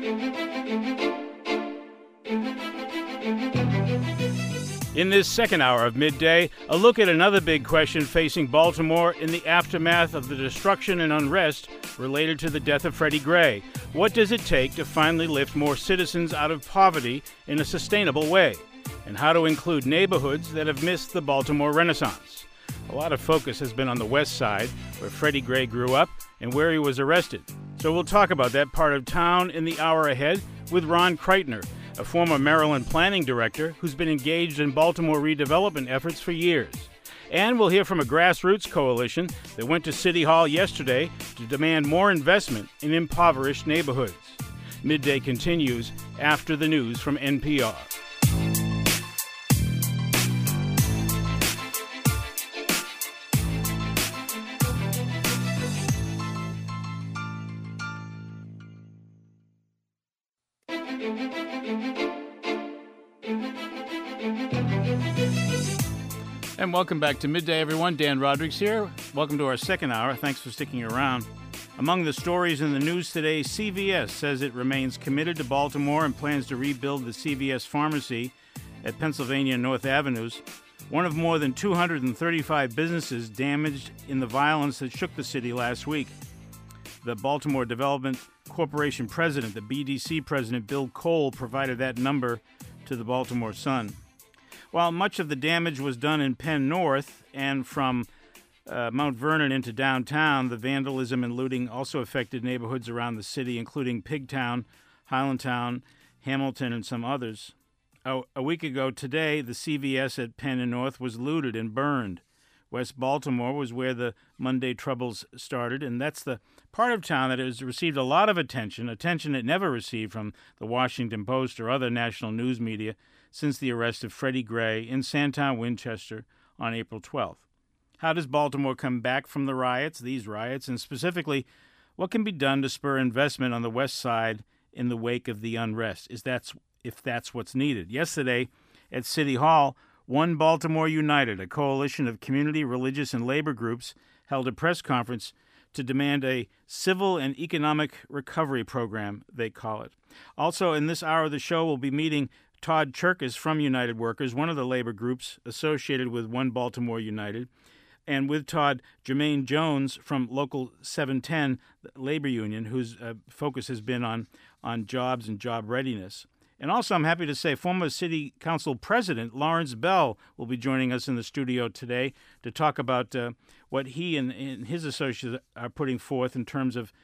In this second hour of Midday, a look at another big question facing Baltimore in the aftermath of the destruction and unrest related to the death of Freddie Gray. What does it take to finally lift more citizens out of poverty in a sustainable way? And how to include neighborhoods that have missed the Baltimore Renaissance? A lot of focus has been on the West Side, where Freddie Gray grew up and where he was arrested. So we'll talk about that part of town in the hour ahead with Ron Kreitner, a former Maryland planning director who's been engaged in Baltimore redevelopment efforts for years. And we'll hear from a grassroots coalition that went to City Hall yesterday to demand more investment in impoverished neighborhoods. Midday continues after the news from NPR. And welcome back to Midday, everyone. Dan Rodrigues here. Welcome to our second hour. Thanks for sticking around. Among the stories in the news today, CVS says it remains committed to Baltimore and plans to rebuild the CVS pharmacy at Pennsylvania and North Avenues, one of more than 235 businesses damaged in the violence that shook the city last week. The Baltimore Development Corporation president, the BDC president, Bill Cole, provided that number to the Baltimore Sun. While much of the damage was done in Penn North and from Mount Vernon into downtown, the vandalism and looting also affected neighborhoods around the city, including Pigtown, Highlandtown, Hamilton, and some others. A week ago today, the CVS at Penn and North was looted and burned. West Baltimore was where the Monday troubles started, and that's the part of town that has received a lot of attention it never received from the Washington Post or other national news media since the arrest of Freddie Gray in Sandtown, Winchester, on April 12th. How does Baltimore come back from these riots, and specifically, what can be done to spur investment on the West Side in the wake of the unrest, if that's what's needed? Yesterday, at City Hall, One Baltimore United, a coalition of community, religious, and labor groups, held a press conference to demand a civil and economic recovery program, they call it. Also, in this hour of the show, we'll be meeting Todd Cherkes from United Workers, one of the labor groups associated with One Baltimore United, and with Todd, Jermaine Jones from Local 710 Labor Union, whose focus has been on jobs and job readiness. And also, I'm happy to say, former City Council President Lawrence Bell will be joining us in the studio today to talk about what he and his associates are putting forth in terms of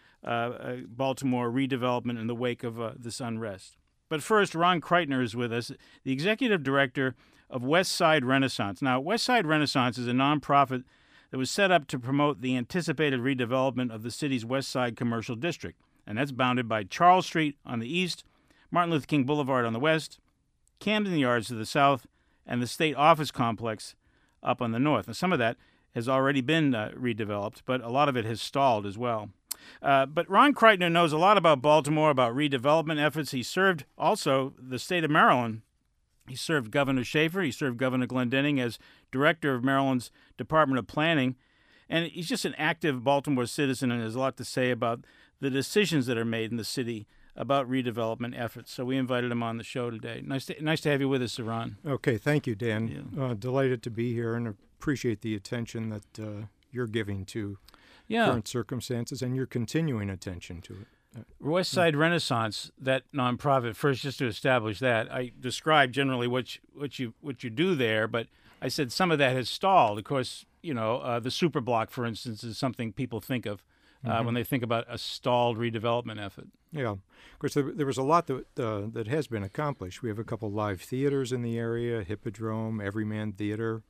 Baltimore redevelopment in the wake of this unrest. But first, Ron Kreitner is with us, the executive director of West Side Renaissance. Now, West Side Renaissance is a nonprofit that was set up to promote the anticipated redevelopment of the city's West Side commercial district, and that's bounded by Charles Street on the east, Martin Luther King Boulevard on the west, Camden Yards to the south, and the State Office Complex up on the north. Now, some of that has already been redeveloped, but a lot of it has stalled as well. But Ron Kreitner knows a lot about Baltimore, about redevelopment efforts. He served also the state of Maryland. He served Governor Schaefer. He served Governor Glendening as director of Maryland's Department of Planning. And he's just an active Baltimore citizen and has a lot to say about the decisions that are made in the city about redevelopment efforts. So we invited him on the show today. Nice to have you with us, Ron. Okay, thank you, Dan. Yeah. Delighted to be here and appreciate the attention that you're giving to current circumstances and your continuing attention to it. West Side Renaissance, that nonprofit, first just to establish that, I described generally what you do there, but I said some of that has stalled. Of course, the Superblock, for instance, is something people think of when they think about a stalled redevelopment effort. Yeah, of course, there was a lot that has been accomplished. We have a couple live theaters in the area, Hippodrome, Everyman Theater,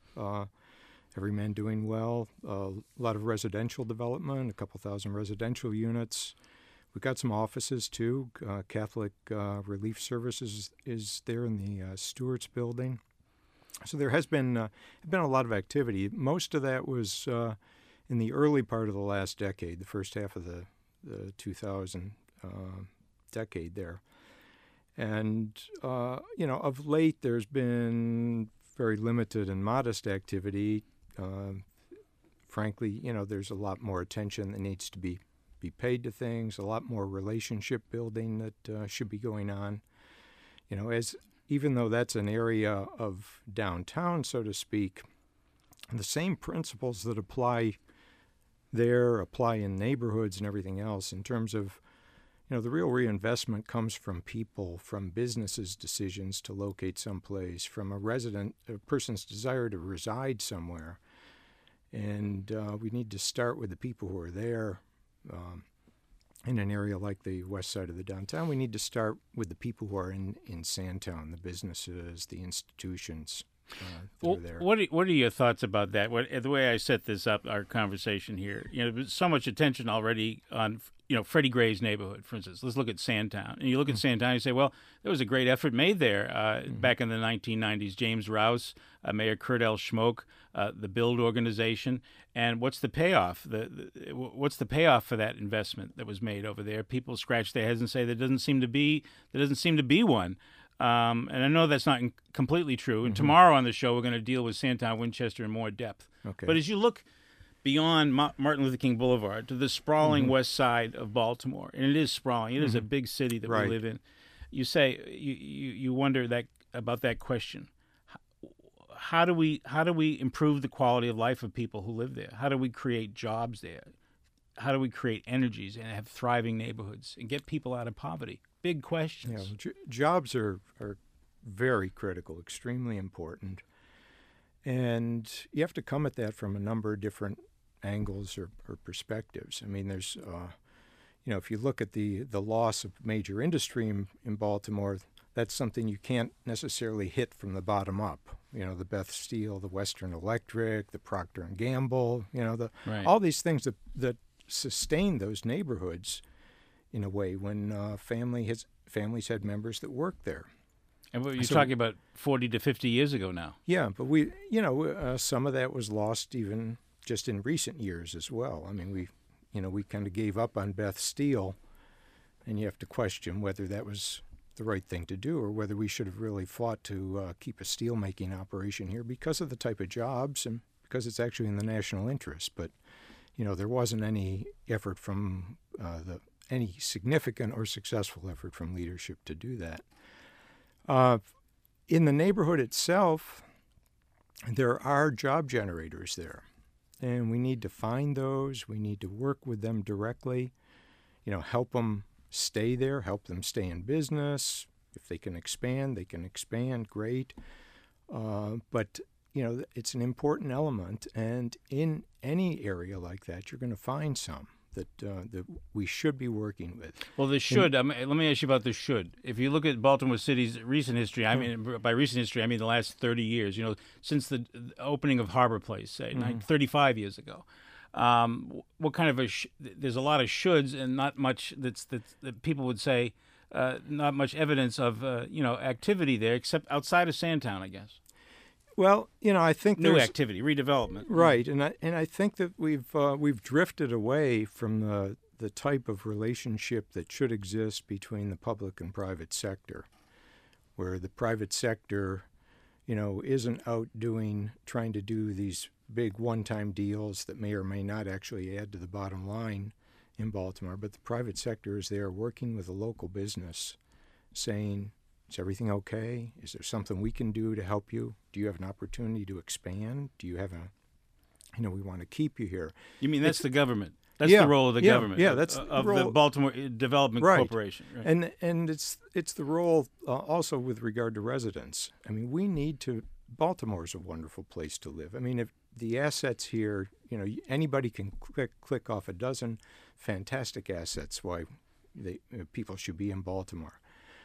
Everyman doing well, a lot of residential development, a couple thousand residential units. We've got some offices, too. Catholic Relief Services is there in the Stewart's building. So there has been a lot of activity. Most of that was in the early part of the last decade, the first half of the 2000 decade there. And, of late there's been very limited and modest activity. Frankly, there's a lot more attention that needs to be be paid to things, a lot more relationship building that should be going on. You know, even though that's an area of downtown, so to speak, the same principles that apply there apply in neighborhoods and everything else in terms of, you know, the real reinvestment comes from people, from businesses' decisions to locate someplace, from a person's desire to reside somewhere. And we need to start with the people who are there. In an area like the west side of the downtown, we need to start with the people who are in Sandtown, the businesses, the institutions. Well, there. What are your thoughts about that? The way I set this up, our conversation here, you know, there's so much attention already on, you know, Freddie Gray's neighborhood, for instance. Let's look at Sandtown. And you look at Sandtown and you say, well, there was a great effort made there back in the 1990s. James Rouse, Mayor Kurt L. Schmoke, the Build organization. And what's the payoff? What's the payoff for that investment that was made over there? People scratch their heads and say there doesn't seem to be one. And I know that's not completely true. And tomorrow on the show, we're going to deal with Sandtown, Winchester in more depth. Okay. But as you look beyond Martin Luther King Boulevard to the sprawling west side of Baltimore, and it is sprawling, it is a big city that we live in. You say you wonder about that question. How do we improve the quality of life of people who live there? How do we create jobs there? How do we create energies and have thriving neighborhoods and get people out of poverty? Big questions. Yeah, jobs are very critical, extremely important. And you have to come at that from a number of different angles or perspectives. I mean, there's, you know, if you look at the loss of major industry in Baltimore, that's something you can't necessarily hit from the bottom up. You know, the Beth Steel, the Western Electric, the Procter & Gamble, you know, all these things that sustain those neighborhoods in a way when families had members that worked there. And you're talking about 40 to 50 years ago now. Yeah, but some of that was lost even just in recent years as well. I mean, we kind of gave up on Beth Steel, and you have to question whether that was the right thing to do or whether we should have really fought to keep a steelmaking operation here because of the type of jobs and because it's actually in the national interest. But, you know, there wasn't any effort from any significant or successful effort from leadership to do that. In the neighborhood itself, there are job generators there, and we need to find those. We need to work with them directly, you know, help them stay there, help them stay in business. If they can expand, great. But, you know, it's an important element, and in any area like that, you're going to find some that we should be working with. Well, the should, let me ask you about the should. If you look at Baltimore City's recent history, I mean, by recent history, I mean the last 30 years, you know, since the opening of Harbor Place, say, 35 years ago. What kind of there's a lot of shoulds and not much that people would say, not much evidence of, you know, activity there, except outside of Sandtown, I guess. Well, you know, I think new activity, redevelopment, right, and I think that we've drifted away from the type of relationship that should exist between the public and private sector, where the private sector, you know, isn't out trying to do these big one-time deals that may or may not actually add to the bottom line in Baltimore, but the private sector is there working with a local business, saying, is everything okay? Is there something we can do to help you? Do you have an opportunity to expand? Do you have we want to keep you here. You mean that's the government? That's the role of the government. Yeah, that's of the Baltimore Development Corporation. Right. And it's the role also with regard to residents. I mean, Baltimore's a wonderful place to live. I mean, if the assets here, you know, anybody can click off a dozen fantastic assets why people should be in Baltimore.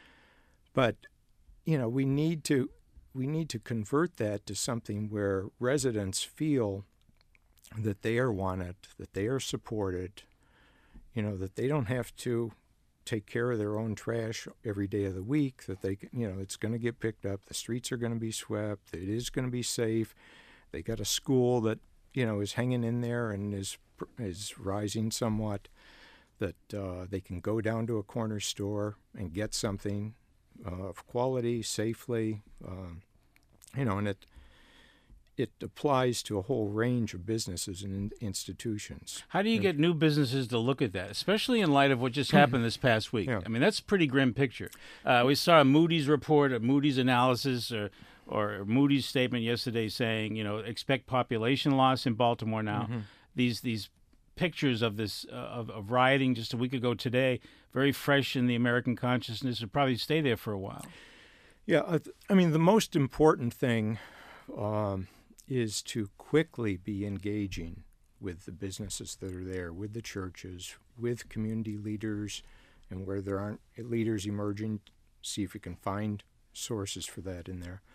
But, you know, we need to convert that to something where residents feel that they are wanted, that they are supported, you know, that they don't have to take care of their own trash every day of the week, that they, you know, it's going to get picked up, the streets are going to be swept, it is going to be safe. They got a school that, you know, is hanging in there and is rising somewhat, that they can go down to a corner store and get something of quality safely, you know, and it applies to a whole range of businesses and institutions. How do you get new businesses to look at that, especially in light of what just happened this past week? Yeah. I mean, that's a pretty grim picture. We saw a Moody's report, a Moody's analysis, or a Moody's statement yesterday saying, expect population loss in Baltimore now. These pictures of this of rioting just a week ago today, very fresh in the American consciousness, will probably stay there for a while. Yeah, I mean, the most important thing is to quickly be engaging with the businesses that are there, with the churches, with community leaders, and where there aren't leaders emerging, see if you can find sources for that in there.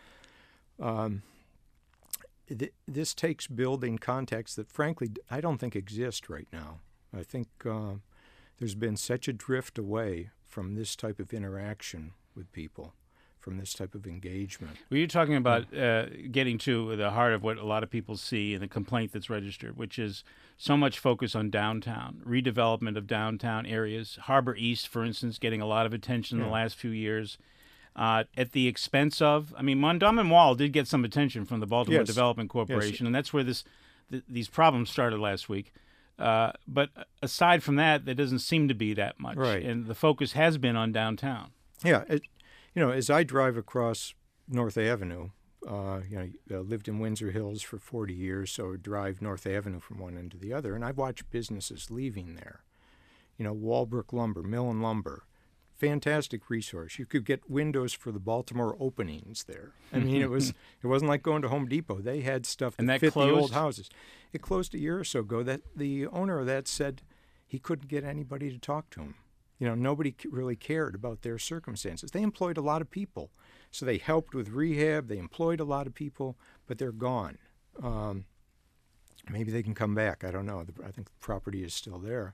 This takes building contacts that, frankly, I don't think exist right now. I think there's been such a drift away from this type of interaction with people, from this type of engagement. Well, you're talking about getting to the heart of what a lot of people see in the complaint that's registered, which is so much focus on downtown, redevelopment of downtown areas. Harbor East, for instance, getting a lot of attention in the last few years. At the expense of, Mondawmin Mall did get some attention from the Baltimore Development Corporation, and that's where these problems started last week. But aside from that, there doesn't seem to be that much, right. And the focus has been on downtown. Yeah, as I drive across North Avenue, lived in Windsor Hills for 40 years, so I drive North Avenue from one end to the other, and I've watched businesses leaving there. Walbrook Lumber, Mill and Lumber, fantastic resource. You could get windows for the Baltimore openings there. I mean, it wasn't like going to Home Depot. They had stuff that fit closed? The old houses. It closed a year or so ago. That the owner of that said he couldn't get anybody to talk to him. Nobody really cared about their circumstances. They employed a lot of people. So they helped with rehab. They employed a lot of people, but they're gone. Maybe they can come back. I don't know. I think the property is still there.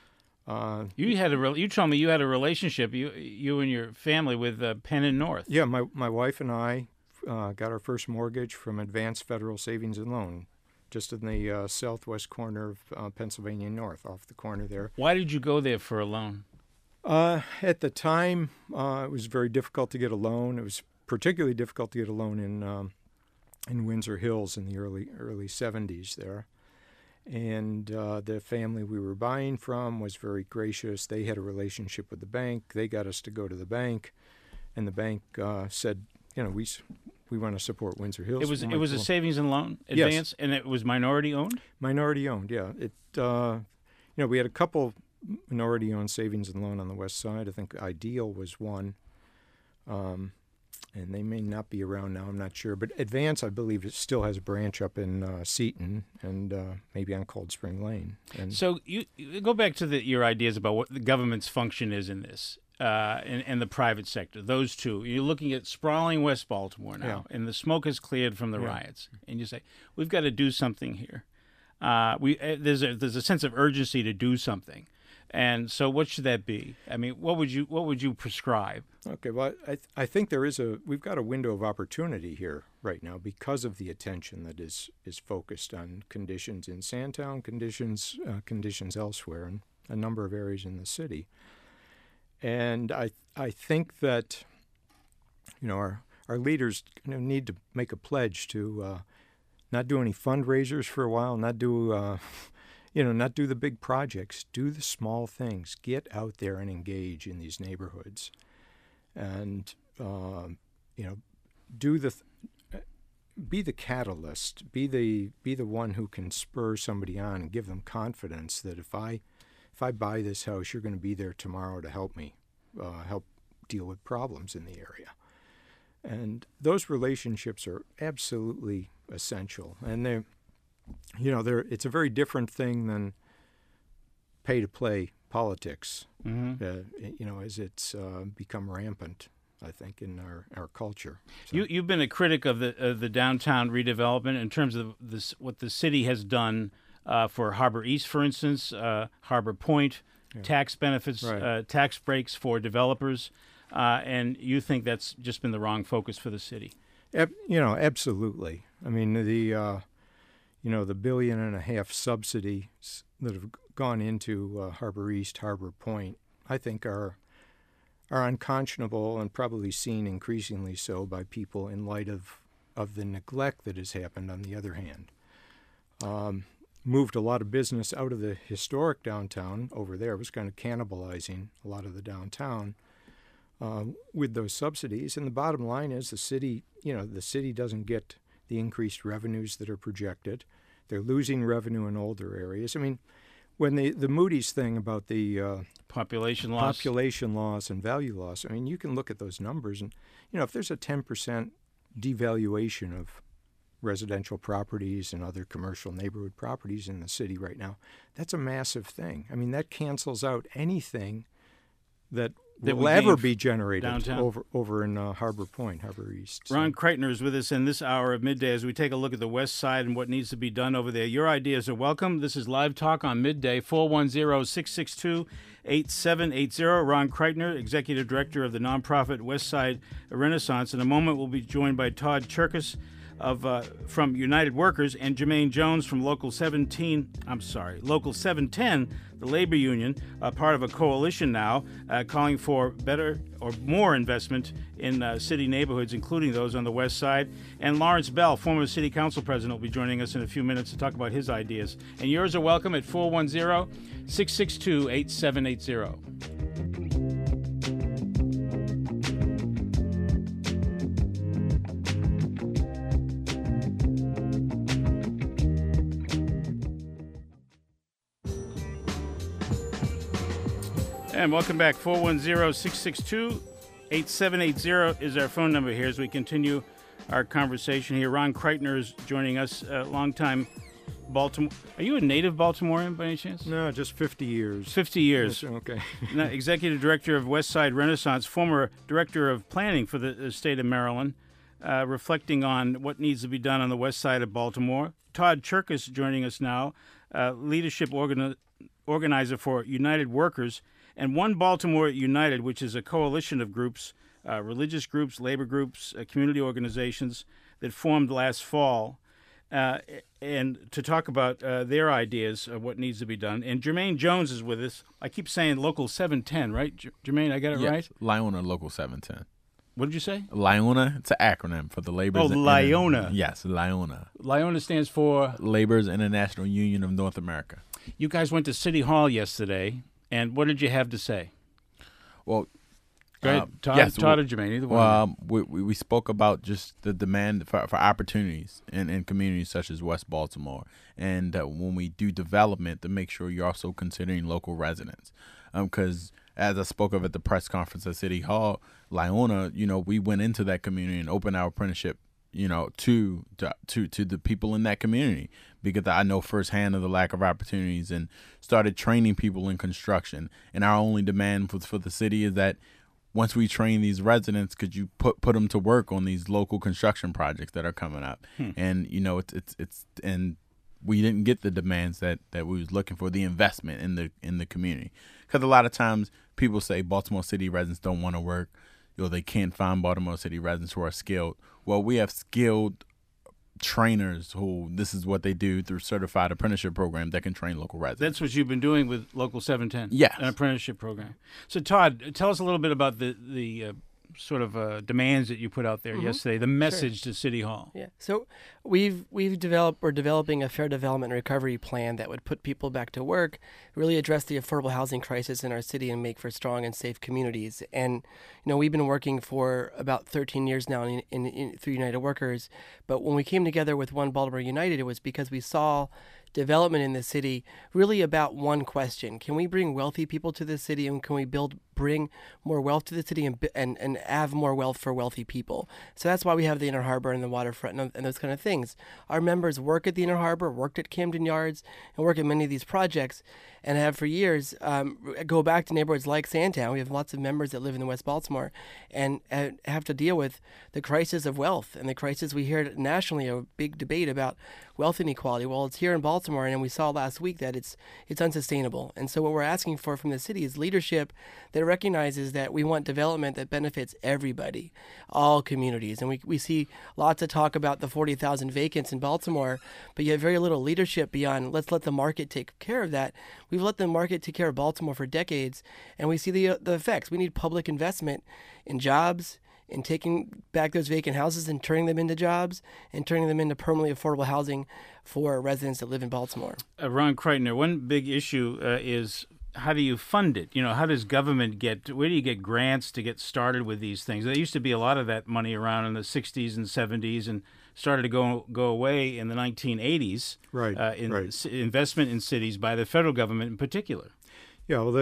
You told me you had a relationship, you and your family, with Penn and North. Yeah, my wife and I got our first mortgage from Advanced Federal Savings and Loan, just in the southwest corner of Pennsylvania North, off the corner there. Why did you go there for a loan? At the time, it was very difficult to get a loan. It was particularly difficult to get a loan in Windsor Hills in the early 70s there. And the family we were buying from was very gracious. They had a relationship with the bank. They got us to go to the bank, and the bank said, we want to support Windsor Hills. It was a savings and loan advance, yes. And it was minority owned? Minority owned, yeah. We had a couple minority owned savings and loan on the west side. I think Ideal was one. And they may not be around now, I'm not sure. But Advance, I believe, it still has a branch up in Seton and maybe on Cold Spring Lane. And so you go back to your ideas about what the government's function is in this, and the private sector, those two. You're looking at sprawling West Baltimore now, and the smoke has cleared from the riots. And you say, we've got to do something here. There's a sense of urgency to do something. And so, what should that be? I mean, what would you prescribe? Okay, well, I think we've got a window of opportunity here right now because of the attention that is focused on conditions in Sandtown, conditions elsewhere, and a number of areas in the city. And I think that our leaders need to make a pledge to not do any fundraisers for a while, not do the big projects, do the small things, get out there and engage in these neighborhoods, and be the catalyst, be the one who can spur somebody on and give them confidence that if I buy this house, you're going to be there tomorrow to help me, help deal with problems in the area. And those relationships are absolutely essential, and it's a very different thing than pay-to-play politics, as it's become rampant, I think, in our culture. So. You've been a critic of the downtown redevelopment in terms of what the city has done for Harbor East, for instance, Harbor Point, tax benefits, right. Tax breaks for developers, and you think that's just been the wrong focus for the city? Absolutely. I mean, the $1.5 billion subsidies that have gone into Harbor East, Harbor Point, I think are unconscionable and probably seen increasingly so by people in light of of the neglect that has happened on the other hand. Moved a lot of business out of the historic downtown over there. It was kind of cannibalizing a lot of the downtown with those subsidies. And the bottom line is the city doesn't get the increased revenues that are projected. They're losing revenue in older areas. I mean, when the Moody's thing about the population loss and value loss, I mean, you can look at those numbers and, if there's a 10% devaluation of residential properties and other commercial neighborhood properties in the city right now, that's a massive thing. I mean, that cancels out anything that will ever be generated downtown. over in Harbor Point, Harbor East. So. Ron Kreitner is with us in this hour of Midday as we take a look at the West Side and what needs to be done over there. Your ideas are welcome. This is Live Talk on Midday, 410-662-8780. Ron Kreitner, Executive Director of the nonprofit West Side Renaissance. In a moment, we'll be joined by Todd Cherkas from United Workers and Jermaine Jones from Local 710, the labor union, part of a coalition now calling for better or more investment in city neighborhoods, including those on the West Side. And Lawrence Bell, former city council president, will be joining us in a few minutes to talk about his ideas. And yours are welcome at 410-662-8780. And welcome back. 410-662-8780 is our phone number here as we continue our conversation here. Ron Kreitner is joining us, longtime Baltimore. Are you a native Baltimorean by any chance? No, just 50 years. 50 years. Yes, okay. Now, Executive Director of West Side Renaissance, former Director of Planning for the state of Maryland, reflecting on what needs to be done on the west side of Baltimore. Todd Cherkas joining us now, leadership organizer for United Workers, and One Baltimore United, which is a coalition of groups, religious groups, labor groups, community organizations that formed last fall, and to talk about their ideas of what needs to be done. And Jermaine Jones is with us. I keep saying Local 710, right? Jermaine, I got it right? LIONA Local 710. What did you say? LIONA, it's an acronym for the Labor's... Oh, LIONA. Yes, LIONA. LIONA stands for? Labor's International Union of North America. You guys went to City Hall yesterday, and what did you have to say? Well, go ahead, Todd, yes, Todd or Jermaine, either one. We spoke about just the demand for opportunities in communities such as West Baltimore, and when we do development, to make sure you're also considering local residents. Because as I spoke of at the press conference at City Hall, LIONA, we went into that community and opened our apprenticeship, to the people in that community, because I know firsthand of the lack of opportunities, and started training people in construction. And our only demand for the city is that once we train these residents, could you put them to work on these local construction projects that are coming up? And it's and we didn't get the demands that we was looking for, the investment in the community, because a lot of times people say Baltimore City residents don't want to work, they can't find Baltimore City residents who are skilled. Well, we have skilled trainers who this is what they do through certified apprenticeship program that can train local residents. That's what you've been doing with Local 710. Yes. An apprenticeship program. So Todd, tell us a little bit about the sort of demands that you put out there yesterday, the message to City Hall. Yeah. So we're developing a fair development and recovery plan that would put people back to work, really address the affordable housing crisis in our city, and make for strong and safe communities. And we've been working for about 13 years now through United Workers. But when we came together with One Baltimore United, it was because we saw development in the city really about one question: can we bring wealthy people to the city, and can we bring more wealth to the city and have more wealth for wealthy people? So that's why we have the Inner Harbor and the waterfront and those kind of things. Our members work at the Inner Harbor, worked at Camden Yards, and work at many of these projects, and have for years go back to neighborhoods like Sandtown. We have lots of members that live in West Baltimore and have to deal with the crisis of wealth and the crisis we hear nationally, a big debate about wealth inequality. Well, it's here in Baltimore, and we saw last week that it's unsustainable. And so what we're asking for from the city is leadership that recognizes that we want development that benefits everybody, all communities. And we see lots of talk about the 40,000 vacants in Baltimore, but you have very little leadership beyond let's let the market take care of that. We've let the market take care of Baltimore for decades, and we see the effects. We need public investment in jobs, in taking back those vacant houses and turning them into jobs and turning them into permanently affordable housing for residents that live in Baltimore. Ron Kreitner, one big issue is how do you fund it? How does government where do you get grants to get started with these things? There used to be a lot of that money around in the 60s and 70s and started to go away in the 1980s. Right. Investment in cities by the federal government in particular. Yeah, well,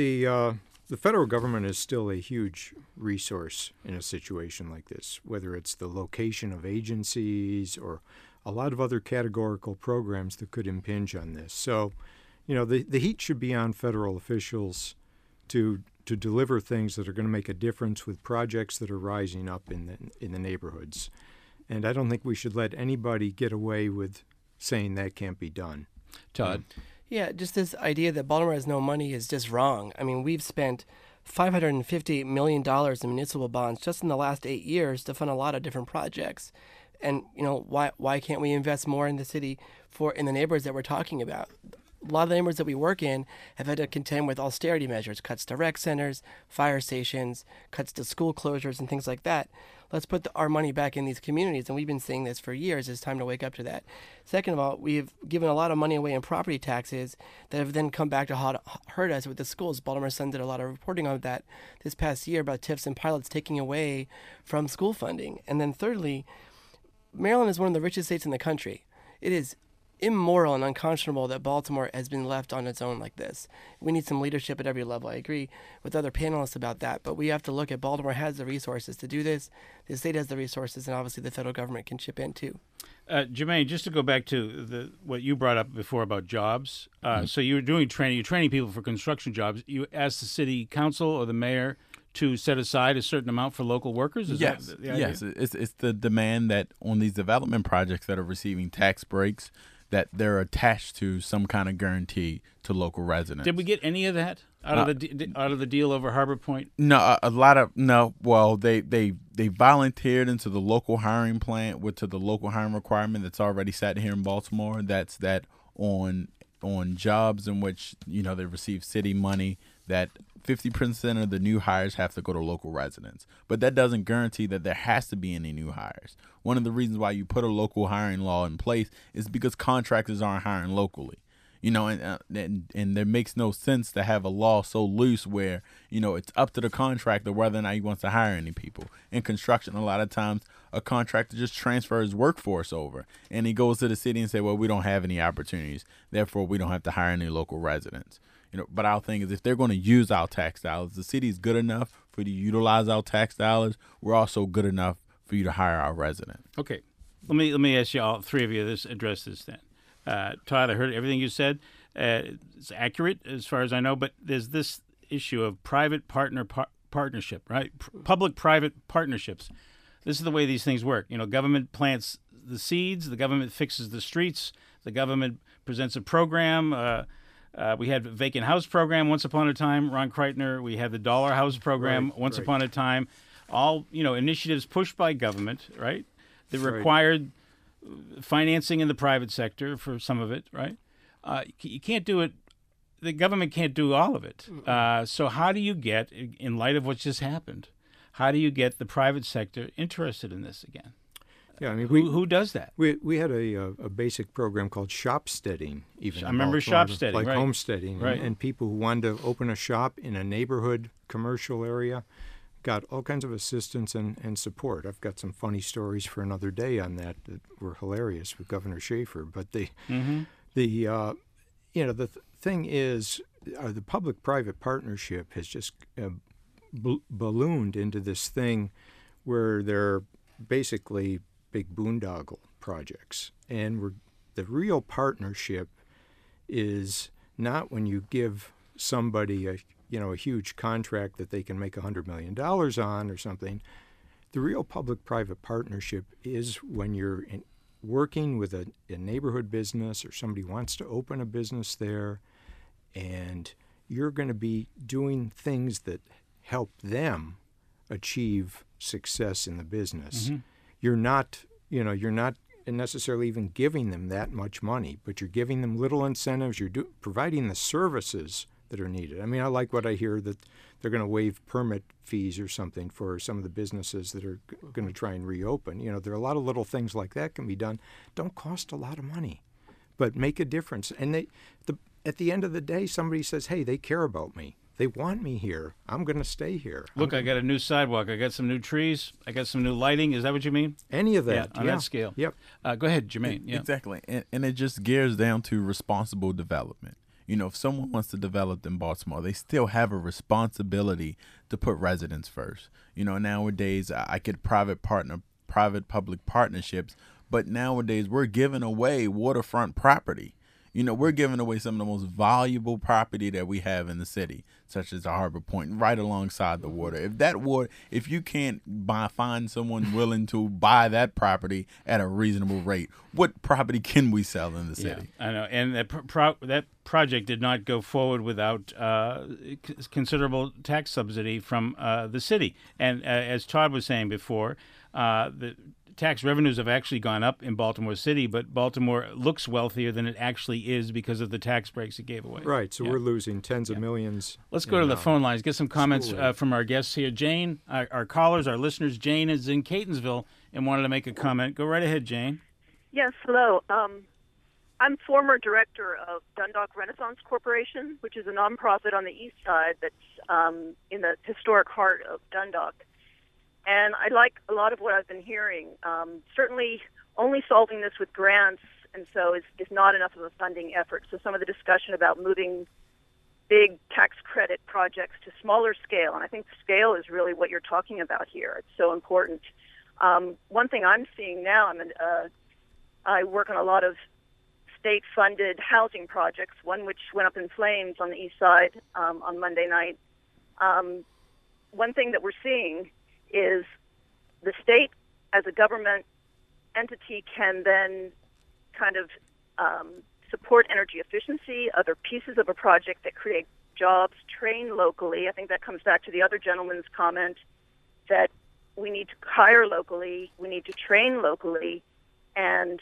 the federal government is still a huge resource in a situation like this, whether it's the location of agencies or a lot of other categorical programs that could impinge on this. So, the heat should be on federal officials to deliver things that are going to make a difference with projects that are rising up in the neighborhoods. And I don't think we should let anybody get away with saying that can't be done. Todd? Yeah, just this idea that Baltimore has no money is just wrong. I mean, we've spent $550 million in municipal bonds just in the last 8 years to fund a lot of different projects. And, why can't we invest more in the city in the neighborhoods that we're talking about? A lot of the neighborhoods that we work in have had to contend with austerity measures, cuts to rec centers, fire stations, cuts to school closures, and things like that. Let's put our money back in these communities, and we've been saying this for years. It's time to wake up to that. Second of all, we've given a lot of money away in property taxes that have then come back to hurt us with the schools. Baltimore Sun did a lot of reporting on that this past year about TIFs and pilots taking away from school funding. And then thirdly, Maryland is one of the richest states in the country. It is immoral and unconscionable that Baltimore has been left on its own like this. We need some leadership at every level. I agree with other panelists about that, but we have to look at Baltimore has the resources to do this. The state has the resources, and obviously the federal government can chip in too. Jermaine, just to go back to what you brought up before about jobs. So you were doing training. You're training people for construction jobs. You asked the city council or the mayor to set aside a certain amount for local workers? Yes. It's the demand that on these development projects that are receiving tax breaks, that they're attached to some kind of guarantee to local residents. Did we get any of that out of the deal over Harbor Point? No, a lot of no. Well, they volunteered into the local hiring plan, to the local hiring requirement that's already set here in Baltimore. That's that on jobs in which they receive city money, that 50% of the new hires have to go to local residents. But that doesn't guarantee that there has to be any new hires. One of the reasons why you put a local hiring law in place is because contractors aren't hiring locally. And there makes no sense to have a law so loose where, it's up to the contractor whether or not he wants to hire any people. In construction, a lot of times a contractor just transfers workforce over and he goes to the city and say, well, we don't have any opportunities. Therefore, we don't have to hire any local residents. But our thing is, if they're going to use our tax dollars, the city is good enough for you to utilize our tax dollars. We're also good enough for you to hire our residents. Okay. Let me ask you all three of you address this then. Todd, I heard everything you said. It's accurate as far as I know, but there's this issue of private partnership, right? Public-private partnerships. This is the way these things work. Government plants the seeds, the government fixes the streets, the government presents a program. We had a vacant house program once upon a time, Ron Kreitner. We had the dollar house program once upon a time. All, initiatives pushed by government, right? That required financing in the private sector for some of it, right? You can't do it. The government can't do all of it. So how do you get, in light of what's just happened, how do you get the private sector interested in this again? Yeah, I mean, who does that? We had a basic program called shopsteading. Even I remember shopsteading, like right. homesteading, right. And people who wanted to open a shop in a neighborhood commercial area got all kinds of assistance and support. I've got some funny stories for another day on that were hilarious with Governor Schaefer. But the thing is, the public-private partnership has just ballooned into this thing where they're basically big boondoggle projects. And the real partnership is not when you give somebody a huge contract that they can make $100 million on or something. The real public-private partnership is when you're working with a neighborhood business or somebody wants to open a business there, and you're going to be doing things that help them achieve success in the business. Mm-hmm. You're not necessarily even giving them that much money, but you're giving them little incentives. You're providing the services that are needed. I mean, I like what I hear that they're going to waive permit fees or something for some of the businesses that are going to try and reopen. You know, there are a lot of little things like that can be done. Don't cost a lot of money, but make a difference. And at the end of the day, somebody says, hey, they care about me. They want me here. I'm going to stay here. Look, I got a new sidewalk. I got some new trees. I got some new lighting. Is that what you mean? Any of that. Yeah, on that scale. Yep. Go ahead, Jermaine. Yeah. Exactly. And it just gears down to responsible development. You know, if someone wants to develop in Baltimore, they still have a responsibility to put residents first. You know, nowadays I get private-public partnerships, but nowadays we're giving away waterfront property. You know, we're giving away some of the most valuable property that we have in the city, such as the Harbor Point, right alongside the water. If you can't find someone willing to buy that property at a reasonable rate, what property can we sell in the city? Yeah, I know. And that project did not go forward without considerable tax subsidy from the city. And as Todd was saying before, the tax revenues have actually gone up in Baltimore City, but Baltimore looks wealthier than it actually is because of the tax breaks it gave away. Right, so we're losing tens of millions. Let's go to the phone lines, get some comments from our guests here. Jane, our callers, our listeners, Jane is in Catonsville and wanted to make a comment. Go right ahead, Jane. Yes, hello. I'm former director of Dundalk Renaissance Corporation, which is a nonprofit on the east side that's in the historic heart of Dundalk. And I like a lot of what I've been hearing. Certainly, only solving this with grants, and so is not enough of a funding effort. So some of the discussion about moving big tax credit projects to smaller scale, and I think scale is really what you're talking about here. It's so important. One thing I'm seeing now, I work on a lot of state-funded housing projects, one which went up in flames on the east side on Monday night. One thing that we're seeing is the state as a government entity can then kind of support energy efficiency, other pieces of a project that create jobs, train locally. I think that comes back to the other gentleman's comment that we need to hire locally, we need to train locally, and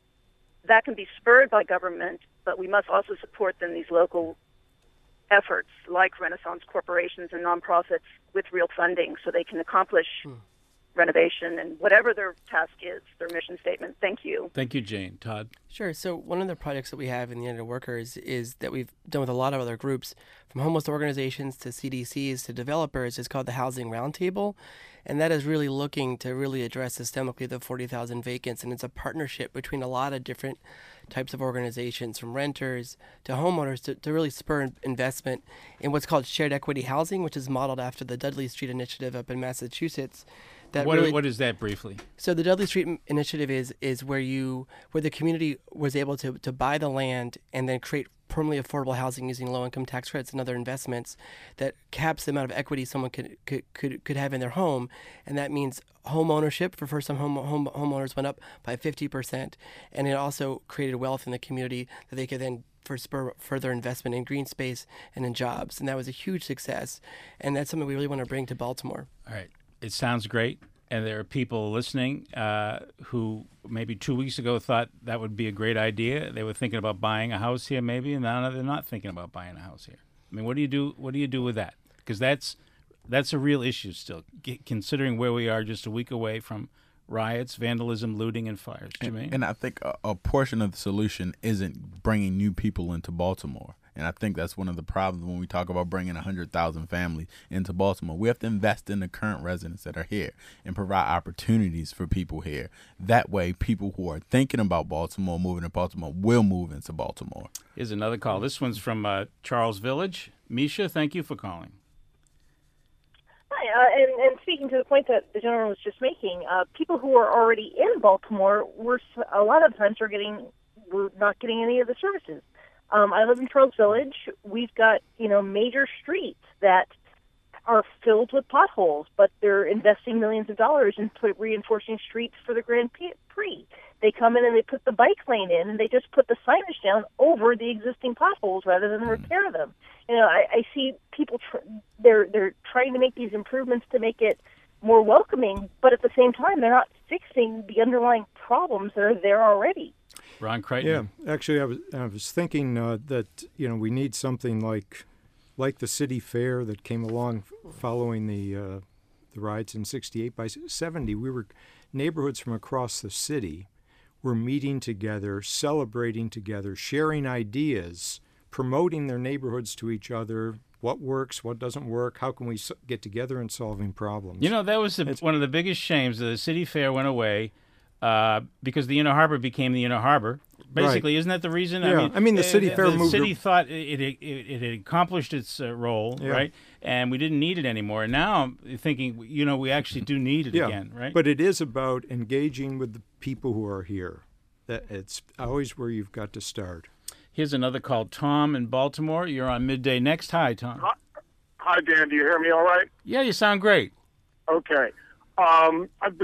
that can be spurred by government, but we must also support then these local efforts like Renaissance corporations and nonprofits with real funding so they can accomplish renovation and whatever their task is, their mission statement. Thank you. Thank you, Jane. Todd? Sure. So one of the projects that we have in the United Workers is that we've done with a lot of other groups, from homeless organizations to CDCs to developers, is called the Housing Roundtable. And that is really looking to really address systemically the 40,000 vacants. And it's a partnership between a lot of different types of organizations, from renters to homeowners, to really spur investment in what's called shared equity housing, which is modeled after the Dudley Street Initiative up in Massachusetts. What is that briefly? So the Dudley Street Initiative is where the community was able to buy the land and then create permanently affordable housing using low-income tax credits and other investments that caps the amount of equity someone could have in their home, and that means home ownership for first-time homeowners went up by 50%, and it also created wealth in the community that they could then spur further investment in green space and in jobs, and that was a huge success, and that's something we really want to bring to Baltimore. All right. It sounds great, and there are people listening who maybe 2 weeks ago thought that would be a great idea. They were thinking about buying a house here, maybe, and now they're not thinking about buying a house here. I mean, what do you do? What do you do with that? Because that's a real issue still, considering where we are just a week away from riots, vandalism, looting, and fires. Jermaine? And I think a portion of the solution isn't bringing new people into Baltimore. And I think that's one of the problems when we talk about bringing 100,000 families into Baltimore. We have to invest in the current residents that are here and provide opportunities for people here. That way, people who are thinking about Baltimore, moving to Baltimore, will move into Baltimore. Here's another call. This one's from Charles Village. Misha, thank you for calling. Hi, and speaking to the point that the gentleman was just making, people who are already in Baltimore, a lot of times we're not getting any of the services. I live in Charles Village. We've got, major streets that are filled with potholes, but they're investing millions of dollars in reinforcing streets for the Grand Prix. They come in and they put the bike lane in, and they just put the signage down over the existing potholes rather than repair them. I see people, they're trying to make these improvements to make it more welcoming, but at the same time, they're not fixing the underlying problems that are there already. Ron Crichton. Yeah, actually, I was thinking that we need something like like the city fair that came along following the riots in '68. By '70, neighborhoods from across the city were meeting together, celebrating together, sharing ideas, promoting their neighborhoods to each other. What works, what doesn't work, how can we get together in solving problems? You know, that was one of the biggest shames. The city fair went away because the Inner Harbor became the Inner Harbor. Basically, right. Isn't that the reason? Yeah. I mean the city fair moved. The city thought it had accomplished its role, yeah. right? And we didn't need it anymore. And now I'm thinking, we actually do need it again, right? But it is about engaging with the people who are here. It's always where you've got to start. Here's another call. Tom in Baltimore. You're on Midday Next. Hi, Tom. Hi, Dan. Do you hear me all right? Yeah, you sound great. Okay. I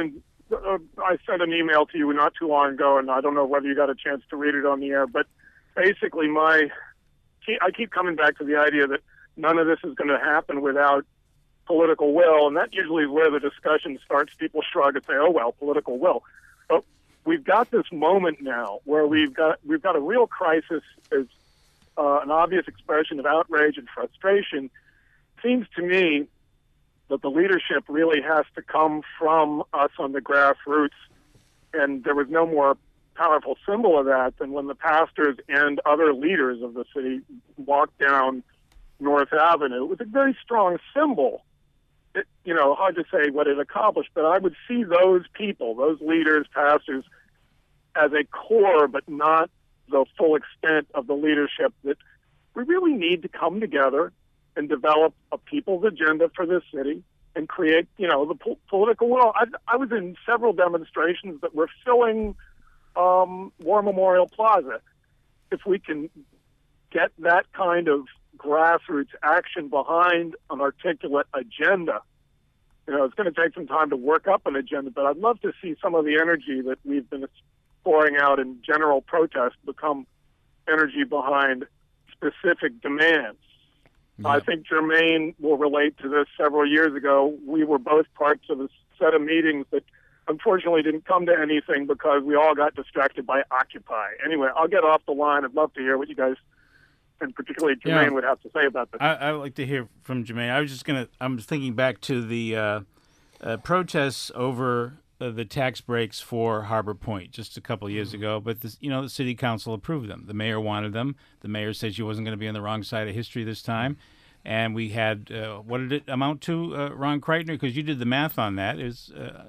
sent an email to you not too long ago, and I don't know whether you got a chance to read it on the air, but basically I keep coming back to the idea that none of this is going to happen without political will, and that usually is where the discussion starts. People shrug and say, oh, well, political will. But we've got this moment now where we've got a real crisis as an obvious expression of outrage and frustration. Seems to me that the leadership really has to come from us on the grassroots, and there was no more powerful symbol of that than when the pastors and other leaders of the city walked down North Avenue. It was a very strong symbol. Hard to say what it accomplished, but I would see those people, those leaders, pastors, as a core, but not the full extent of the leadership that we really need to come together and develop a people's agenda for this city and create, the political will. I was in several demonstrations that were filling War Memorial Plaza. If we can get that kind of grassroots action behind an articulate agenda, it's going to take some time to work up an agenda, but I'd love to see some of the energy that we've been pouring out in general protest become energy behind specific demands. Yeah. I think Jermaine will relate to this. Several years ago, we were both parts of a set of meetings that unfortunately didn't come to anything because we all got distracted by Occupy. Anyway, I'll get off the line. I'd love to hear what you guys, and particularly Jermaine, would have to say about this. I would like to hear from Jermaine. I'm thinking back to the protests over the tax breaks for Harbor Point just a couple of years ago, but the city council approved them. The mayor wanted them. The mayor said she wasn't going to be on the wrong side of history this time, and we had what did it amount to, Ron Kreitner? Because you did the math on that. Is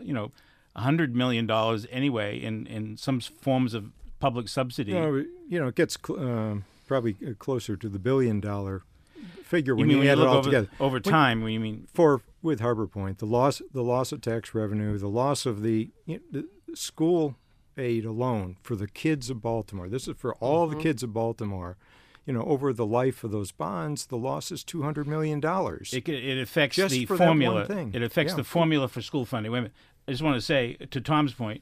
$100 million anyway in some forms of public subsidy. It gets probably closer to the $1 billion figure when you add it all together. Over time, with Harbor Point, the loss of tax revenue, the loss of the school aid alone for the kids of Baltimore. This is for all the kids of Baltimore. Over the life of those bonds, the loss is $200 million. It affects just the for formula. That one thing. It affects the formula for school funding. Wait a minute. I just want to say, to Tom's point,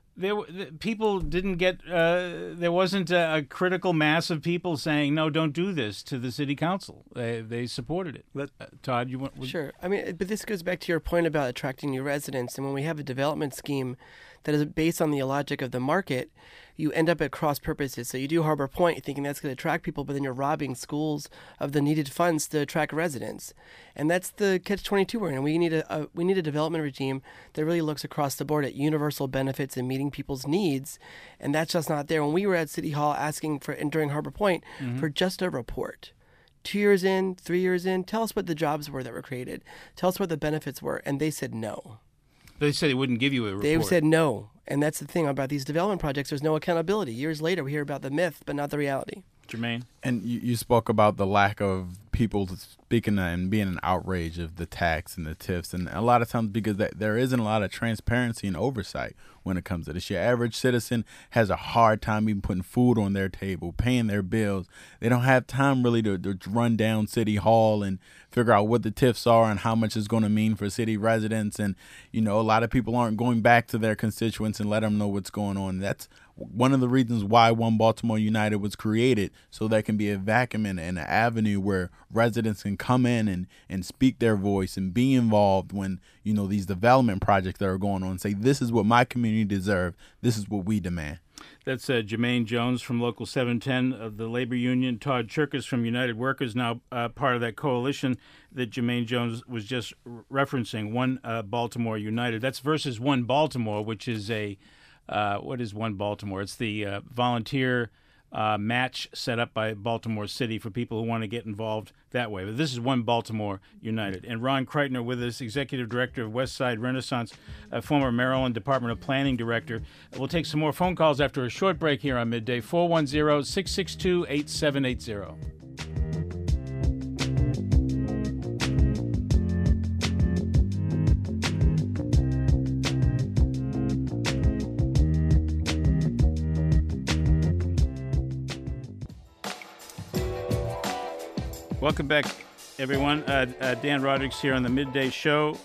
people didn't get. There wasn't a critical mass of people saying no, don't do this to the city council. They supported it. Todd, you want? Sure. I mean, but this goes back to your point about attracting new residents. And when we have a development scheme that is based on the logic of the market, you end up at cross purposes. So you do Harbor Point, you're thinking that's going to attract people, but then you're robbing schools of the needed funds to attract residents. And that's the catch-22 we're in. We need a development regime that really looks across the board at universal benefits and meeting people's needs. And that's just not there. When we were at City Hall asking for, and during Harbor Point, for just a report, 2 years in, 3 years in, tell us what the jobs were that were created. Tell us what the benefits were. And they said no. They said they wouldn't give you a report. They said no. And that's the thing about these development projects. There's no accountability. Years later, we hear about the myth, but not the reality. Jermaine? And you spoke about the lack of people speaking and being an outrage of the tax and the TIFs. And a lot of times because there isn't a lot of transparency and oversight when it comes to this. Your average citizen has a hard time even putting food on their table, paying their bills. They don't have time really to run down City Hall and figure out what the TIFs are and how much it's going to mean for city residents. And, a lot of people aren't going back to their constituents and let them know what's going on. That's one of the reasons why One Baltimore United was created, so there can be a vacuum and an avenue where residents can can come in and speak their voice and be involved when, these development projects that are going on, say, this is what my community deserves. This is what we demand. That's Jermaine Jones from Local 710 of the Labor Union. Todd Cherkas from United Workers, now part of that coalition that Jermaine Jones was just referencing, One Baltimore United. That's versus One Baltimore, which is what is One Baltimore? It's the volunteer match set up by Baltimore City for people who want to get involved that way. But this is One Baltimore United. And Ron Kreitner with us, Executive Director of West Side Renaissance, former Maryland Department of Planning Director. We'll take some more phone calls after a short break here on Midday. 410-662-8780. Welcome back, everyone. Dan Rodrigues here on the Midday Show.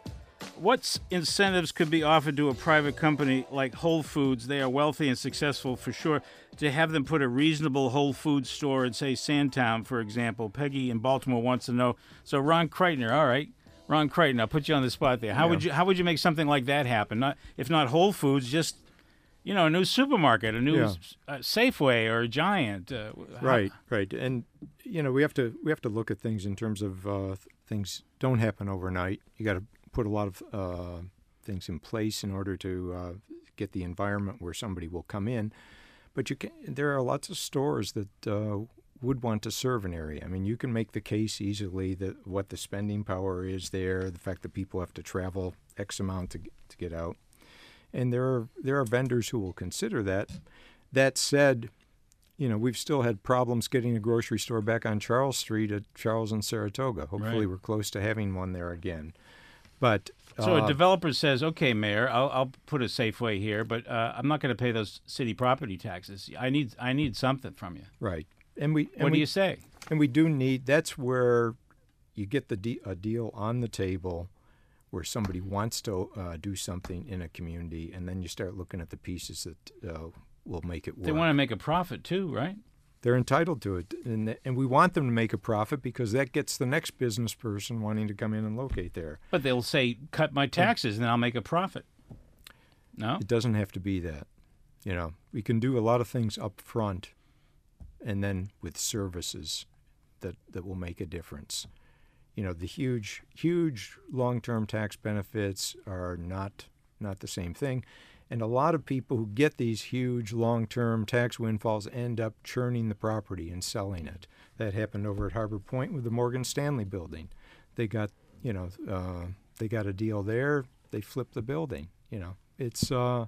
What incentives could be offered to a private company like Whole Foods? They are wealthy and successful for sure. To have them put a reasonable Whole Foods store in, say, Sandtown, for example. Peggy in Baltimore wants to know. So Ron Kreitner, all right. Ron Kreitner, I'll put you on the spot there. How would you make something like that happen? If not Whole Foods, just a new supermarket, a new Safeway or a Giant. Right. And we have to look at things in terms of things don't happen overnight. You got to put a lot of things in place in order to get the environment where somebody will come in. But there are lots of stores that would want to serve an area. I mean, you can make the case easily that what the spending power is there, the fact that people have to travel X amount to get out. And there are vendors who will consider that. That said, we've still had problems getting a grocery store back on Charles Street at Charles and Saratoga. Hopefully we're close to having one there again. But so a developer says, okay, Mayor, I'll put a Safeway here, but I'm not going to pay those city property taxes. I need something from you. Right. What do you say? And we do need, that's where you get a deal on the table where somebody wants to do something in a community, and then you start looking at the pieces that will make it work. They want to make a profit too, right? They're entitled to it, and we want them to make a profit because that gets the next business person wanting to come in and locate there. But they'll say, cut my taxes, and I'll make a profit. No? It doesn't have to be that. We can do a lot of things up front and then with services that will make a difference. The huge long-term tax benefits are not the same thing. And a lot of people who get these huge long-term tax windfalls end up churning the property and selling it. That happened over at Harbor Point with the Morgan Stanley building. They got, they got a deal there. They flipped the building. It's, and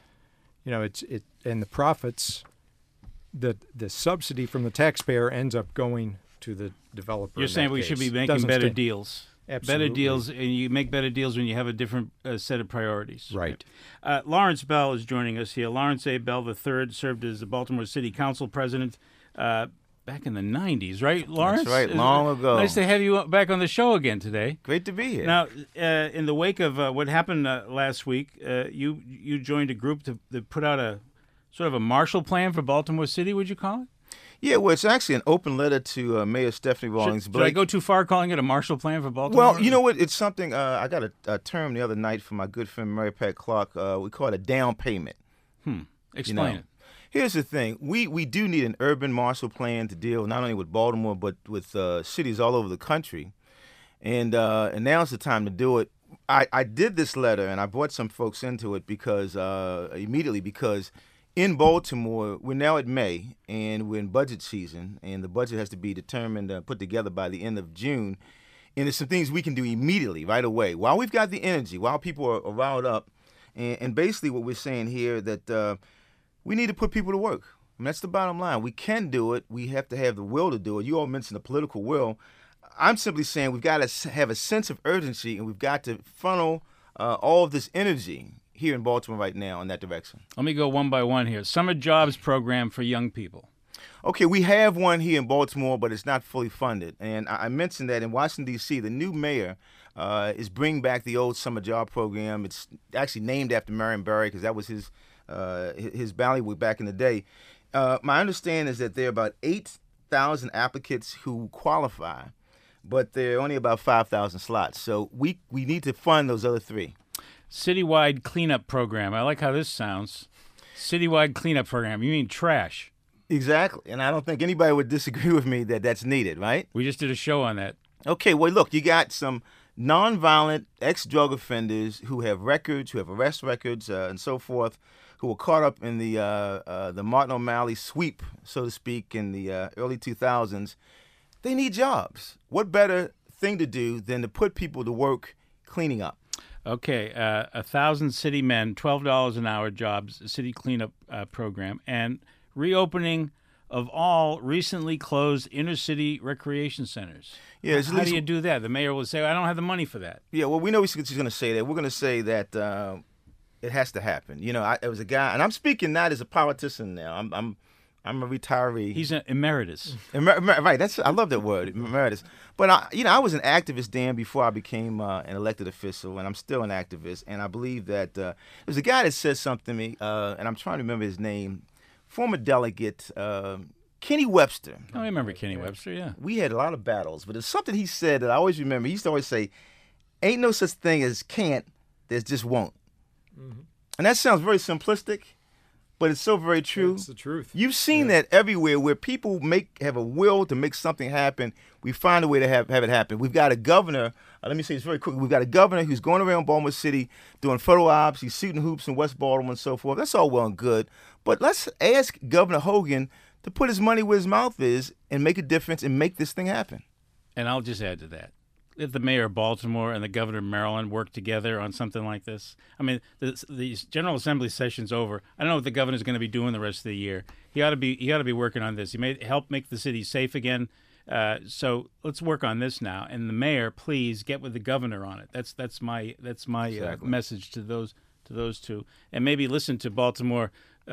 the profits, the subsidy from the taxpayer ends up going to the developer. You're saying we should be making better deals. Absolutely. Better deals, and you make better deals when you have a different set of priorities. Right. Lawrence Bell is joining us here. Lawrence A. Bell III served as the Baltimore City Council president back in the 90s, right, Lawrence? That's right, long ago. Nice to have you back on the show again today. Great to be here. Now, in the wake of what happened last week, you joined a group to put out a sort of a Marshall Plan for Baltimore City, would you call it? Yeah, well, it's actually an open letter to Mayor Stephanie Rawlings Blake. Should I go too far calling it a Marshall Plan for Baltimore? Well, you know what? It's something, I got a term the other night from my good friend Mary Pat Clark. We call it a down payment. Explain it. Here's the thing. We do need an urban Marshall Plan to deal not only with Baltimore, but with cities all over the country. And now's the time to do it. I did this letter, and I brought some folks into it because in Baltimore, we're now at May, and we're in budget season, and the budget has to be determined, put together by the end of June. And there's some things we can do immediately, right away, while we've got the energy, while people are riled up. And basically what we're saying here that we need to put people to work. I mean, that's the bottom line. We can do it. We have to have the will to do it. You all mentioned the political will. I'm simply saying we've got to have a sense of urgency, and we've got to funnel all of this energy here in Baltimore right now in that direction. Let me go one by one here. Summer jobs program for young people. Okay, we have one here in Baltimore, but it's not fully funded. And I mentioned that in Washington, D.C., the new mayor is bringing back the old summer job program. It's actually named after Marion Barry because that was his ballywick back in the day. My understanding is that there are about 8,000 applicants who qualify. but there are only about 5,000 slots. So we need to fund those other 3. Citywide cleanup program. I like how this sounds. Citywide cleanup program. You mean trash? Exactly. And I don't think anybody would disagree with me that that's needed, right? We just did a show on that. Okay, well, look, you got some nonviolent ex-drug offenders who have records, who have arrest records, and so forth, who were caught up in the Martin O'Malley sweep, so to speak, in the early 2000s. They need jobs. What better thing to do than to put people to work cleaning up? Okay, 1,000 city men, $12 an hour jobs, a city cleanup program, and reopening of all recently closed inner-city recreation centers. Yeah, How do you do that? The mayor will say, I don't have the money for that. Yeah, well, we know she's going to say that. We're going to say that it has to happen. You know, there was a guy, and I'm speaking not as a politician now. I'm a retiree. He's an emeritus. Right. I love that word, emeritus. But I was an activist, Dan, before I became an elected official, and I'm still an activist. And I believe that there was a guy that said something to me, and I'm trying to remember his name. Former delegate Kenny Webster. Oh, I remember Kenny Webster. Yeah. We had a lot of battles, but there's something he said that I always remember. He used to always say, "Ain't no such thing as can't. There's just won't." Mm-hmm. And that sounds very simplistic, but it's so very true. It's the truth. You've seen that everywhere where people have a will to make something happen. We find a way to have it happen. We've got a governor. Let me say this very quickly. We've got a governor who's going around Baltimore City doing photo ops. He's shooting hoops in West Baltimore and so forth. That's all well and good. But let's ask Governor Hogan to put his money where his mouth is and make a difference and make this thing happen. And I'll just add to that. If the mayor of Baltimore and the governor of Maryland work together on something like this, I mean, the General Assembly session's over. I don't know what the governor's going to be doing the rest of the year. He ought to be working on this. He may help make the city safe again. So let's work on this now. And the mayor, please get with the governor on it. That's my Exactly. message to those two. And maybe listen to Baltimore,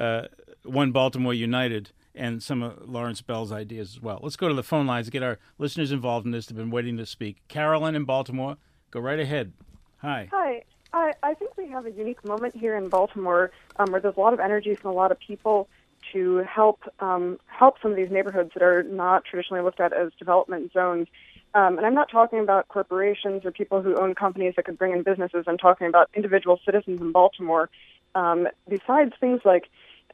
One Baltimore United, and some of Lawrence Bell's ideas as well. Let's go to the phone lines, get our listeners involved in this. They've been waiting to speak. Carolyn in Baltimore, go right ahead. Hi. Hi. I think we have a unique moment here in Baltimore where there's a lot of energy from a lot of people to help some of these neighborhoods that are not traditionally looked at as development zones. And I'm not talking about corporations or people who own companies that could bring in businesses. I'm talking about individual citizens in Baltimore. Besides things like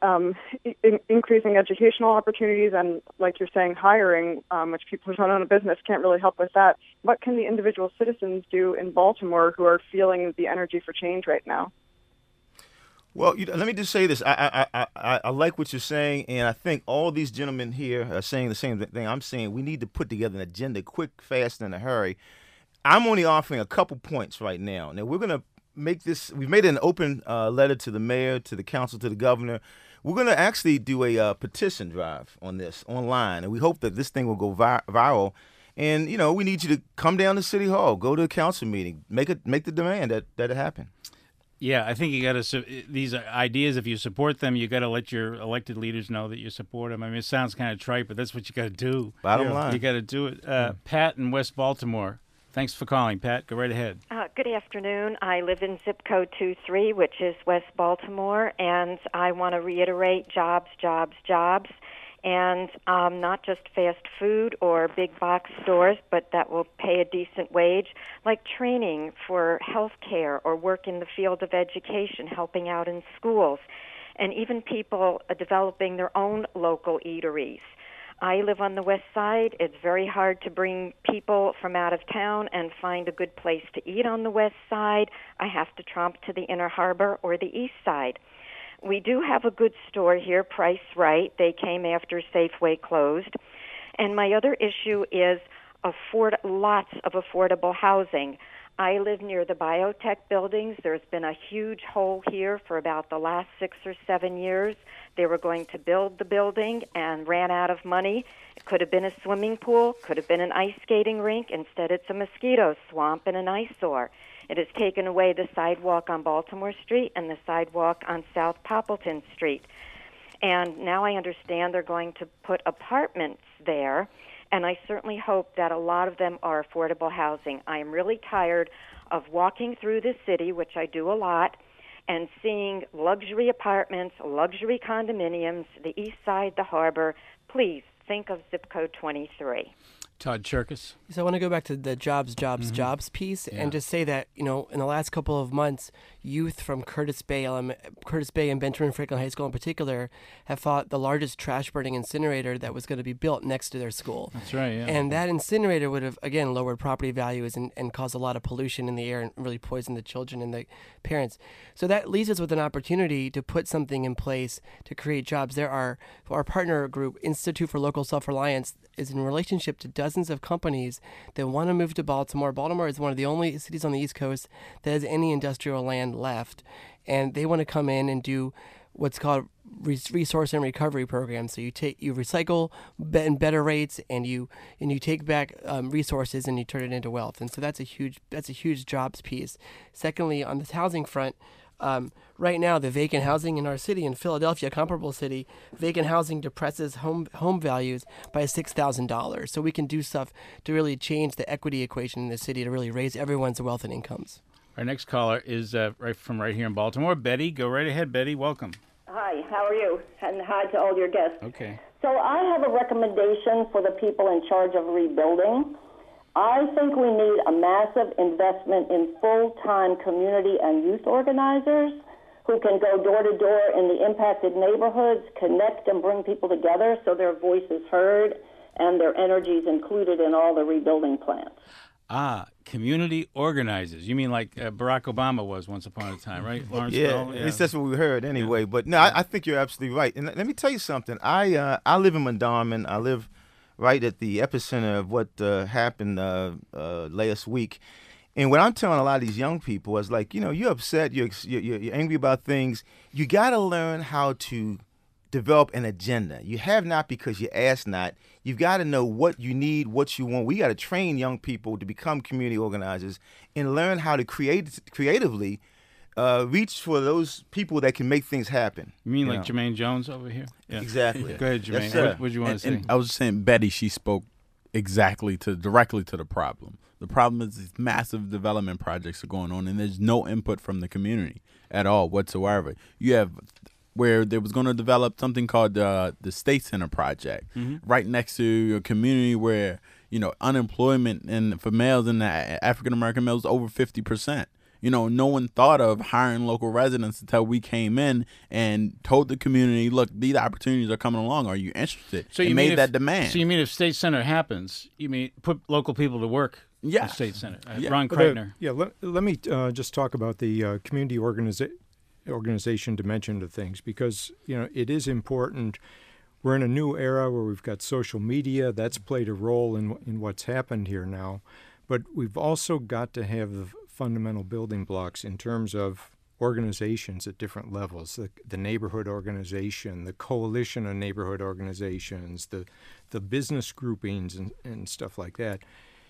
increasing educational opportunities and, like you're saying, hiring, which people who don't own a business can't really help with that. What can the individual citizens do in Baltimore who are feeling the energy for change right now? Well, let me just say this. I like what you're saying, and I think all these gentlemen here are saying the same thing I'm saying. We need to put together an agenda quick, fast, and in a hurry. I'm only offering a couple points right now. Now, we're going to make this – we've made an open letter to the mayor, to the council, to the governor. We're going to actually do a petition drive on this online, and we hope that this thing will go viral. And, we need you to come down to City Hall, go to a council meeting, make the demand that it happen. Yeah, I think you got to these ideas. If you support them, you got to let your elected leaders know that you support them. I mean, it sounds kind of trite, but that's what you got to do. Bottom line, you got to do it. Pat in West Baltimore, thanks for calling. Pat, go right ahead. Good afternoon. I live in zip code 23, which is West Baltimore, and I want to reiterate jobs, jobs, jobs. And not just fast food or big box stores, but that will pay a decent wage, like training for health care or work in the field of education, helping out in schools, and even people developing their own local eateries. I live on the west side. It's very hard to bring people from out of town and find a good place to eat on the west side. I have to tromp to the Inner Harbor or the east side. We do have a good store here, Price Right. They came after Safeway closed. And my other issue is lots of affordable housing. I live near the biotech buildings. There's been a huge hole here for about the last 6 or 7 years. They were going to build the building and ran out of money. It could have been a swimming pool, could have been an ice skating rink. Instead, it's a mosquito swamp and an eyesore. It has taken away the sidewalk on Baltimore Street and the sidewalk on South Poppleton Street. And now I understand they're going to put apartments there, and I certainly hope that a lot of them are affordable housing. I am really tired of walking through the city, which I do a lot, and seeing luxury apartments, luxury condominiums, the east side, the harbor. Please think of zip code 23. Todd Cherkis. So I want to go back to the jobs piece and just say that, in the last couple of months, youth from Curtis Bay and Benjamin Franklin High School in particular have fought the largest trash burning incinerator that was going to be built next to their school. That's right, yeah. And that incinerator would have, again, lowered property values and caused a lot of pollution in the air and really poisoned the children and the parents. So that leaves us with an opportunity to put something in place to create jobs. Our partner group, Institute for Local Self-Reliance, is in relationship to dozens of companies that want to move to Baltimore. Baltimore is one of the only cities on the East Coast that has any industrial land left, and they want to come in and do what's called resource and recovery programs. So you recycle in better rates, and you take back resources and you turn it into wealth. And so that's a huge jobs piece. Secondly, on the housing front, right now, the vacant housing in our city, in Philadelphia, a comparable city, vacant housing depresses home values by $6,000. So we can do stuff to really change the equity equation in the city to really raise everyone's wealth and incomes. Our next caller is right here in Baltimore. Betty, go right ahead, Betty. Welcome. Hi, how are you? And hi to all your guests. Okay. So I have a recommendation for the people in charge of rebuilding. I think we need a massive investment in full-time community and youth organizers who can go door to door in the impacted neighborhoods, connect and bring people together so their voice is heard and their energy is included in all the rebuilding plans. Community organizers. You mean like Barack Obama was once upon a time, right, Lawrence? Yeah, at least that's what we heard anyway. Yeah. But no, I think you're absolutely right. And let me tell you something. I live in Mondawmin. I live right at the epicenter of what happened last week. And what I'm telling a lot of these young people is like, you're upset, you're angry about things. You got to learn how to develop an agenda. You have not because you ask not. You've got to know what you need, what you want. We got to train young people to become community organizers and learn how to creatively reach for those people that can make things happen. You mean like Jermaine Jones over here? Yeah. Exactly. Go ahead, Jermaine. Yes, what do you want to say? And I was just saying, Betty, she spoke directly to the problem. The problem is these massive development projects are going on, and there's no input from the community at all whatsoever. You have where they was going to develop something called the State Center Project, right next to a community where unemployment for males and African American males is over 50%. No one thought of hiring local residents until we came in and told the community, look, these opportunities are coming along. Are you interested? So you made that demand. So you mean if State Center happens, you mean put local people to work at State Center? Ron Kreitner. Let me just talk about the community organization dimension of things, because it is important. We're in a new era where we've got social media. That's played a role in what's happened here now. But we've also got to have the fundamental building blocks in terms of organizations at different levels, the neighborhood organization, the coalition of neighborhood organizations, the business groupings and stuff like that.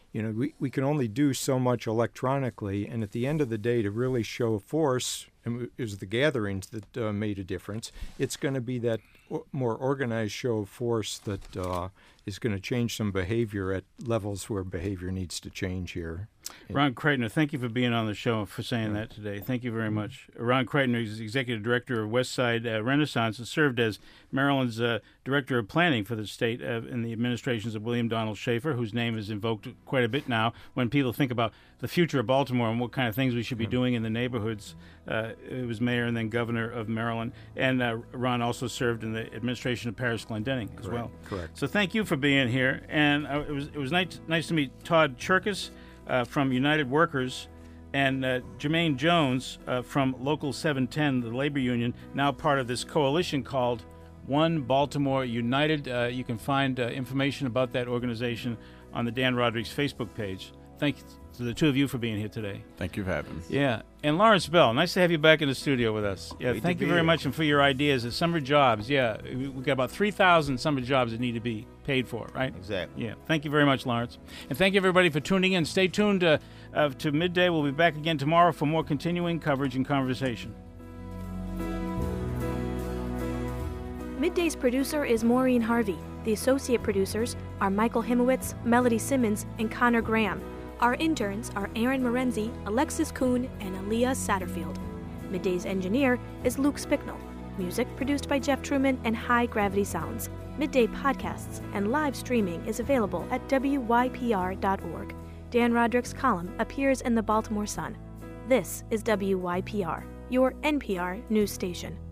We can only do so much electronically, and at the end of the day, to really show force, and it was the gatherings that made a difference, it's going to be that more organized show of force that is going to change some behavior at levels where behavior needs to change here. Ron Kreitner, thank you for being on the show, for saying that today. Thank you very much. Ron Kreitner is Executive Director of Westside Renaissance and served as Maryland's Director of Planning for the state in the administrations of William Donald Schaefer, whose name is invoked quite a bit now when people think about the future of Baltimore and what kind of things we should be doing in the neighborhoods. It was mayor and then governor of Maryland. And Ron also served in the administration of Paris Glendenning as well. Correct. So thank you for being here. And it was nice to meet Todd Cherkis from United Workers, and Jermaine Jones from Local 710, the labor union, now part of this coalition called One Baltimore United. You can find information about that organization on the Dan Rodrigues Facebook page. Thank you to the two of you for being here today. Thank you for having me. Yeah. And Lawrence Bell, nice to have you back in the studio with us. Yeah, Great thank you very much and for your ideas. The summer jobs, we've got about 3,000 summer jobs that need to be paid for, right? Exactly. Yeah. Thank you very much, Lawrence. And thank you, everybody, for tuning in. Stay tuned to Midday. We'll be back again tomorrow for more continuing coverage and conversation. Midday's producer is Maureen Harvey. The associate producers are Michael Himowitz, Melody Simmons, and Connor Graham. Our interns are Aaron Morenzi, Alexis Kuhn, and Aaliyah Satterfield. Midday's engineer is Luke Spicknell. music produced by Jeff Truman and High Gravity Sounds. Midday podcasts and live streaming is available at WYPR.org. Dan Roderick's column appears in the Baltimore Sun. This is WYPR, your NPR news station.